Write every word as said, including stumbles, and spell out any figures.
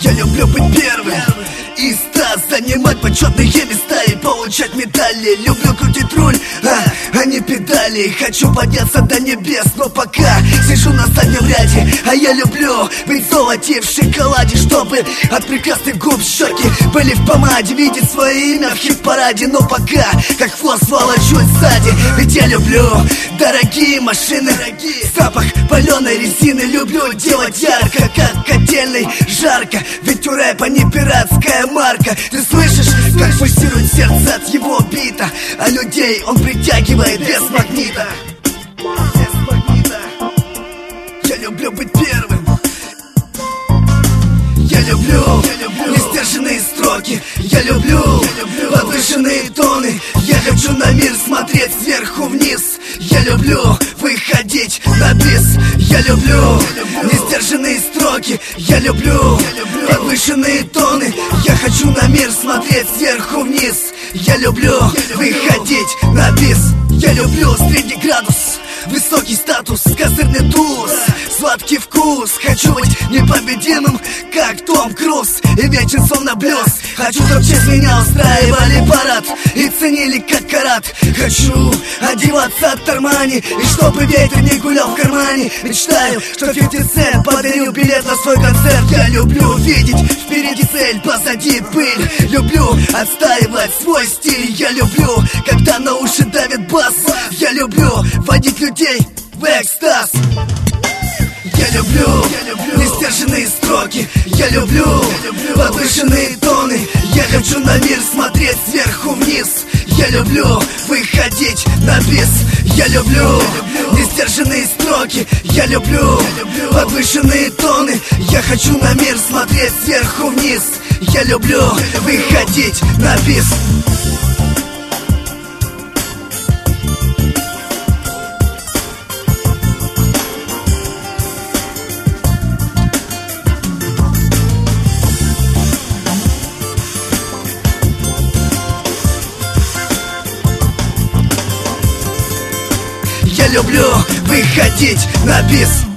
Я люблю быть первым и ста занимать почетные места и получать медали. Люблю крутить руль, а, а не педали. Хочу подняться до небес, но пока сижу на заднем ряде. А я люблю быть в золоте, в шоколаде, чтобы от прекрасных губ щеки были в помаде. Видеть свое имя в хит-параде, но пока как хвост волочусь сзади. Ведь я люблю дорогие машины, запах паленой резины. Люблю делать ярко, как котельной жарко. Ведь у рэпа не пиратская марка. Ты слышишь, как пульсирует сердце от его бита, а людей он притягивает без магнита. Без магнита. Я люблю быть первым. Я люблю, я люблю несдержанные строки. Я люблю, я люблю повышенные тоны. Я хочу на мир смотреть сверху вниз. Я люблю выходить на бис. Я люблю несдержанные строки. Я люблю повышенные тоны. Я хочу на мир смотреть сверху вниз. Я люблю выходить на бис. Я люблю средний градус, высокий статус, козырный туз, сладкий вкус. Хочу быть непобедимым, как Том Круз, и вечен словно блюз. Хочу, чтоб в честь меня устраивали парад и ценили как карат. Хочу одеваться от Армани, и чтобы ветер не гулял в кармане. Мечтаю, что пятьдесят цент подарил билет на свой концерт. Я люблю видеть впереди цель, позади пыль. Люблю отстаивать свой стиль. Я люблю, когда на уши давит бас. Я люблю водить людей в экстаз. Я люблю, я люблю несдержанные строки. Я люблю, я люблю повышенные тоны. Я хочу на мир смотреть сверху вниз. Я люблю выходить на бис. Я люблю, я люблю несдержанные строки. Я люблю, я люблю повышенные тоны. Я хочу на мир смотреть сверху вниз. Я люблю, я люблю выходить на бис. Я люблю выходить на бис.